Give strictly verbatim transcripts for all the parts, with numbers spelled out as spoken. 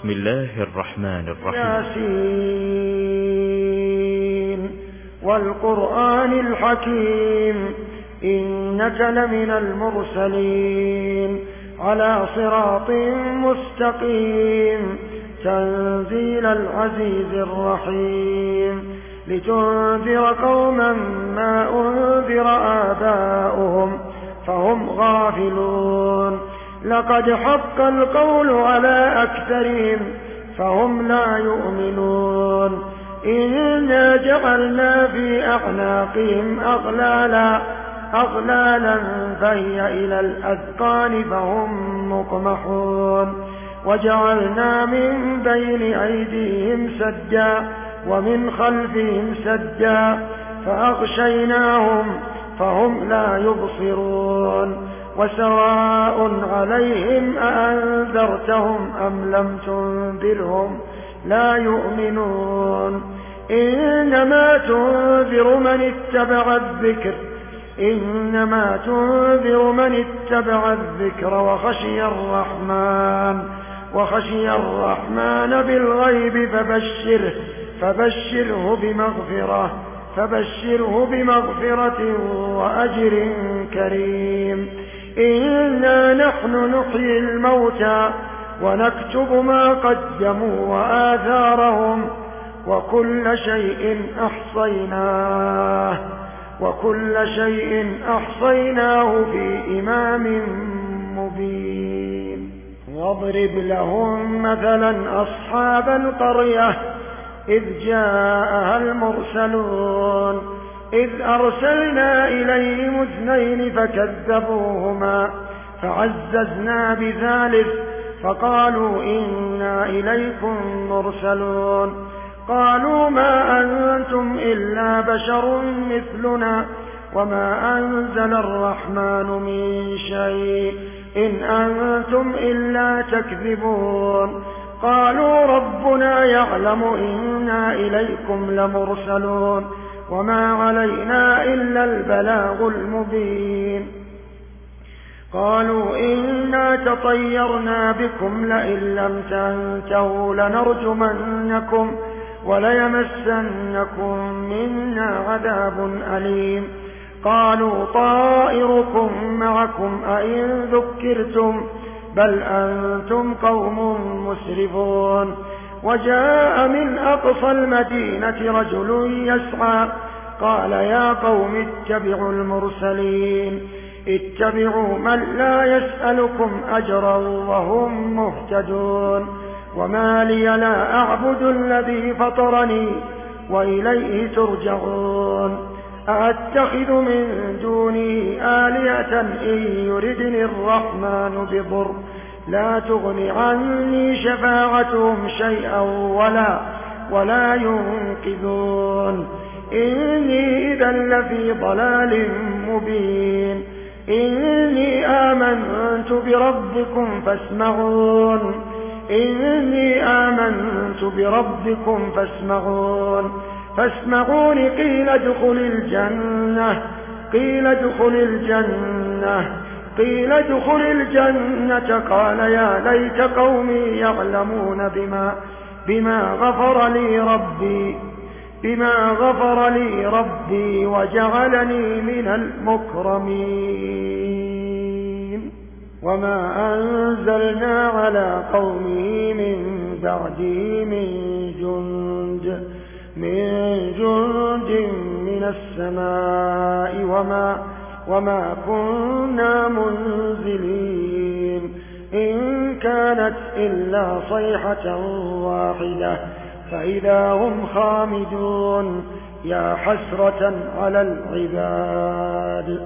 بسم الله الرحمن الرحيم. ياسين والقرآن الحكيم إنك لمن المرسلين على صراط مستقيم تنزيل العزيز الرحيم لتنذر قوما ما أنذر آباؤهم فهم غافلون لقد حق القول على أكثرهم فهم لا يؤمنون إنا جعلنا في أعناقهم أغلالا أغلالا فهي إلى الأذقان فهم مقمحون وجعلنا من بين أيديهم سدا ومن خلفهم سدا فأغشيناهم فهم لا يبصرون وسواء عليهم أأنذرتهم أم لم تنذرهم لا يؤمنون إنما تنذر من اتبع الذكر إنما تنذر من اتبع الذكر وخشي الرحمن وخشي الرحمن بالغيب فبشره فبشره بمغفرة فبشره بمغفرة وأجر كريم إنا نحن نحيي الموتى ونكتب ما قدموا وآثارهم وكل شيء أحصيناه وكل شيء أحصيناه في إمام مبين واضرب لهم مثلا أصحاب القرية إذ جاءها المرسلون إذ أرسلنا إليهم اثنين فكذبوهما فعززنا بثالث فقالوا إنا إليكم مرسلون قالوا ما أنتم إلا بشر مثلنا وما أنزل الرحمن من شيء إن أنتم إلا تكذبون قالوا ربنا يعلم إنا إليكم لمرسلون وما علينا إلا البلاغ المبين قالوا إنا تطيرنا بكم لئن لم تنتهوا لنرجمنكم وليمسنكم منا عذاب أليم قالوا طائركم معكم أئن ذكرتم بل أنتم قوم مسرفون وجاء من أقصى المدينة رجل يسعى قال يا قوم اتبعوا المرسلين اتبعوا من لا يسألكم أجرا وهم مهتدون وما لي لا أعبد الذي فطرني وإليه ترجعون أأتخذ من دونه آلهة إن يردني الرحمن بضر لا تغن عني شفاعتهم شيئا ولا ولا ينقذون إني إذا لفي ضلال مبين إني آمنت بربكم فاسمعون إني آمنت بربكم فاسمعون فاسمعون قيل ادخل الجنة قيل ادخل الجنة قيل ادخل الجنة قال يا ليت قومي يعلمون بما بما غفر لي ربي بما غفر لي ربي وجعلني من المكرمين وما أنزلنا على قومه من بعده من جند من جند من السماء وما وما كنا منزلين إن كانت إلا صيحة واحدة فإذا هم خامدون يا حسرة على العباد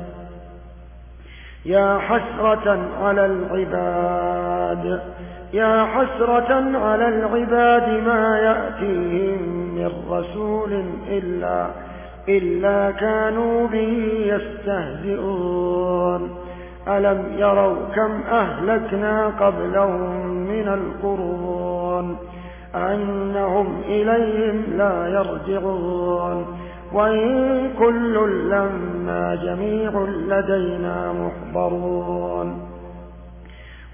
يا حسرة على العباد يا حسرة على العباد ما يأتيهم من رسول إلا إلا كانوا به يستهزئون ألم يروا كم أهلكنا قبلهم من القرون أنهم إليهم لا يرجعون وإن كل لما جميع لدينا محضرون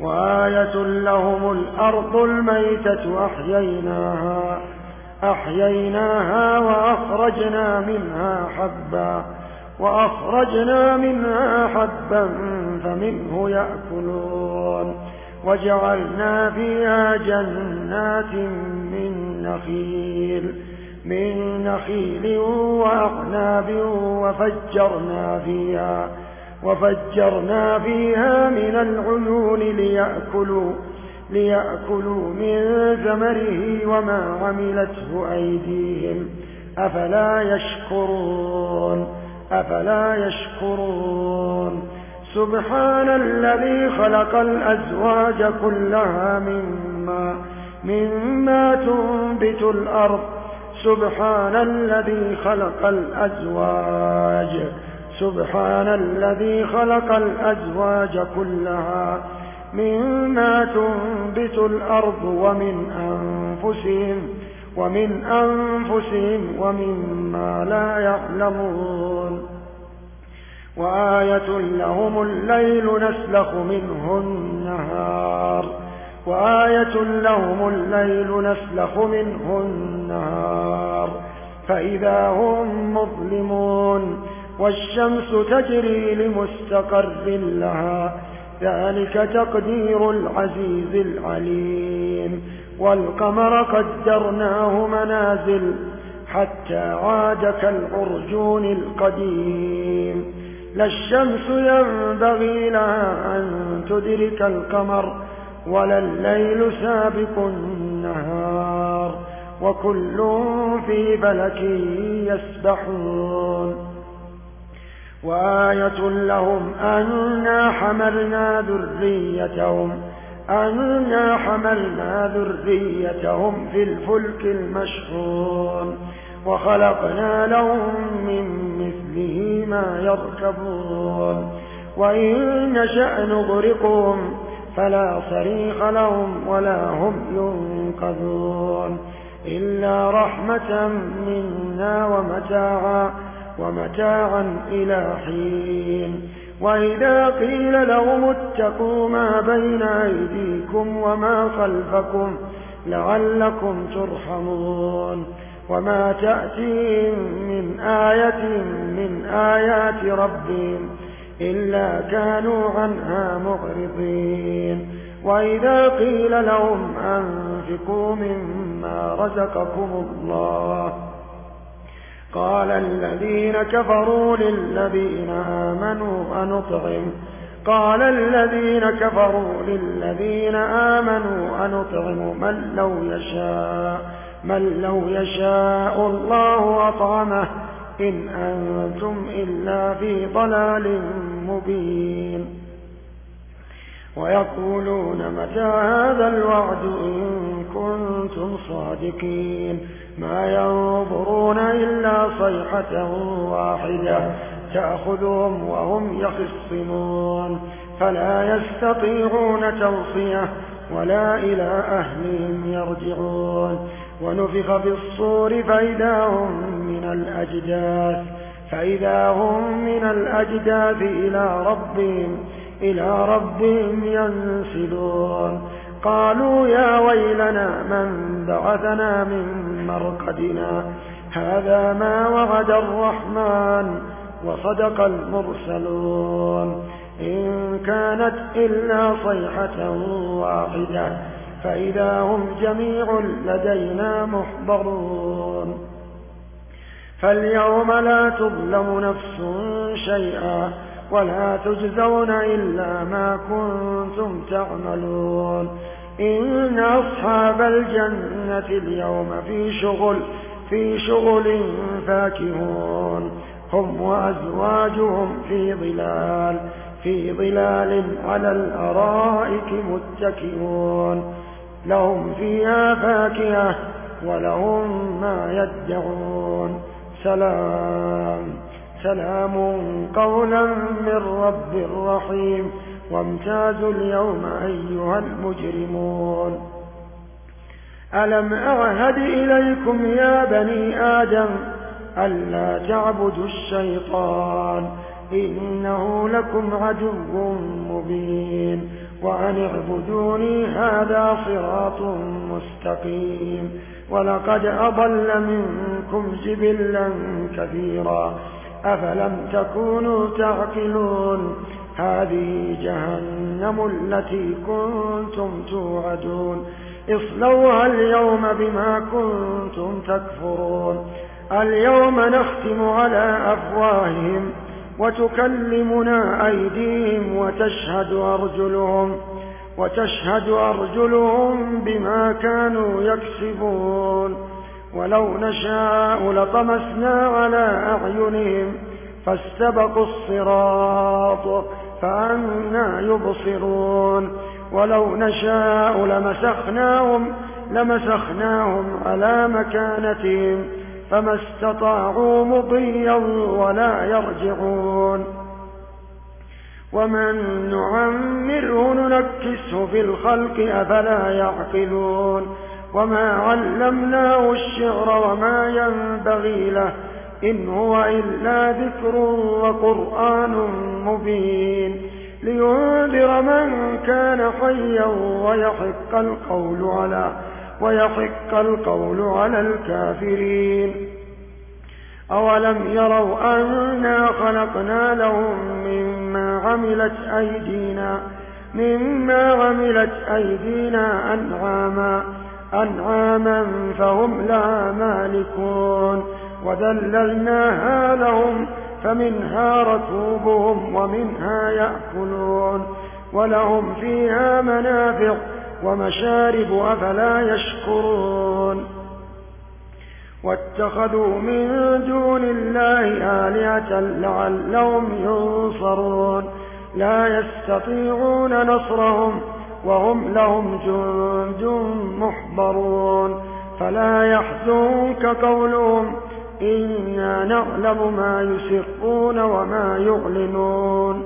وآية لهم الأرض الميتة أحييناها أحييناها وأخرجنا منها حبا وأخرجنا منها حبا فمنه يأكلون وجعلنا فيها جنات من نخيل من نخيل وأعناب وفجرنا فيها وفجرنا فيها من العيون ليأكلوا ليأكلوا من ثمره وما عملته أيديهم أفلا يشكرون أفلا يشكرون سبحان الذي خلق الأزواج كلها مما مما تنبت الأرض سبحان الذي خلق الأزواج سبحان الذي خلق الأزواج كلها مما تنبت الأرض ومن أنفسهم ومن أنفسهم ومما لا يعلمون وآية لهم الليل نسلخ منه النهار وآية لهم الليل نسلخ منه النهار فإذا هم مظلمون والشمس تجري لمستقر لها ذلك تقدير العزيز العليم والقمر قدرناه منازل حتى عاد كالعرجون القديم لا الشمس ينبغي لها أن تدرك القمر ولا الليل سابق النهار وكل في فلك يسبحون وآية لهم أنا حملنا ذريتهم أنا حملنا ذريتهم في الفلك المشحون وخلقنا لهم من مثله ما يركبون وإن نشأ نغرقهم فلا صريخ لهم ولا هم ينقذون إلا رحمة منا ومتاعا ومتاعا إلى حين وإذا قيل لهم اتقوا ما بين أيديكم وما خلفكم لعلكم ترحمون وما تأتيهم من آية من آيات ربهم إلا كانوا عنها معرضين وإذا قيل لهم أنفقوا مما رزقكم الله قال الذين كفروا للذين آمنوا أنطعم قال الذين كفروا للذين آمنوا أنطعم من لو يشاء من لو يشاء الله أطعمه إن أنتم إلا في ضلال مبين ويقولون متى هذا الوعد إن كنتم صادقين ما ينظرون إلا صيحة واحدة تأخذهم وهم يخصمون فلا يستطيعون توصية ولا إلى أهلهم يرجعون ونفخ في الصور فإذا هم من الأجداث فإذا هم من الأجداث إلى ربهم إلى ربهم ينسلون قالوا يا ويلنا من بعثنا من مرقدنا هذا ما وعد الرحمن وصدق المرسلون إن كانت إلا صيحة واحدة فإذا هم جميع لدينا محضرون فاليوم لا تظلم نفس شيئا ولا تجزون إلا ما كنتم تعملون إن أصحاب الجنة اليوم في شغل في شغل فاكهون هم وأزواجهم في ظلال في ظلال على الأرائك متكئون لهم فيها فاكهة ولهم ما يدعون سلام سلام قولا من رب رحيم وامتازوا اليوم أيها المجرمون ألم أعهد إليكم يا بني آدم ألا تعبدوا الشيطان إنه لكم عدو مبين وأن اعبدوني هذا صراط مستقيم ولقد أضل منكم جبلا كثيرا أفلم تكونوا تعقلون هذه جهنم التي كنتم توعدون اصلوها اليوم بما كنتم تكفرون اليوم نختم على أفواههم وتكلمنا أيديهم وتشهد أرجلهم وتشهد أرجلهم بما كانوا يكسبون ولو نشاء لطمسنا على أعينهم فاستبقوا الصراط فأنى يبصرون ولو نشاء لمسخناهم لمسخناهم على مكانتهم فما استطاعوا مضيا ولا يرجعون ومن نعمره ننكسه في الخلق أفلا يعقلون وما علمناه الشعر وما ينبغي له إن هو إلا ذكر وقرآن مبين لينذر من كان حيا ويحق القول على ويحق القول على الكافرين أولم يروا أنا خلقنا لهم مما عملت أيدينا مما عملت أيدينا أنعاما أنعاما فهم لها مالكون وذللناها لهم فمنها ركوبهم ومنها يأكلون ولهم فيها منافع ومشارب أفلا يشكرون واتخذوا من دون الله آلهة لعلهم ينصرون لا يستطيعون نصرهم وهم لهم جند محضرون فلا يحزنك قولهم إنا نعلم ما يسرون وما يعلنون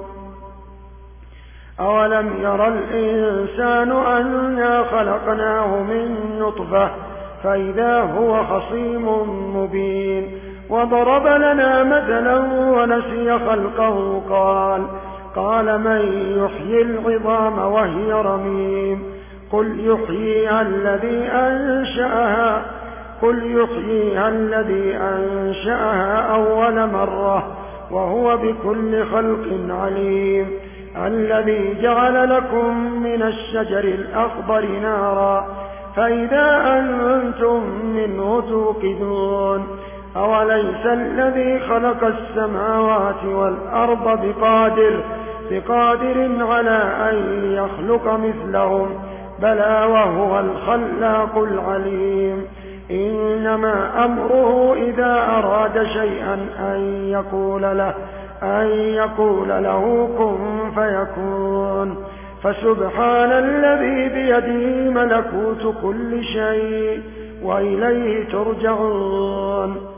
أولم يرى الإنسان أنا خلقناه من نطفة فإذا هو خصيم مبين وضرب لنا مثلا ونسي خلقه قال قال من يحيي العظام وهي رميم قل يحييها الذي أنشأها قل يحييها الذي أنشأها أول مرة وهو بكل خلق عليم الذي جعل لكم من الشجر الأخضر نارا فإذا أنتم منه توقدون أوليس الذي خلق السماوات والأرض بقادر بقادر على أن يخلق مثلهم بلى وهو الخلاق العليم إنما أمره إذا أراد شيئا أن يقول له أن يقول له كن فيكون فسبحان الذي بيده ملكوت كل شيء وإليه ترجعون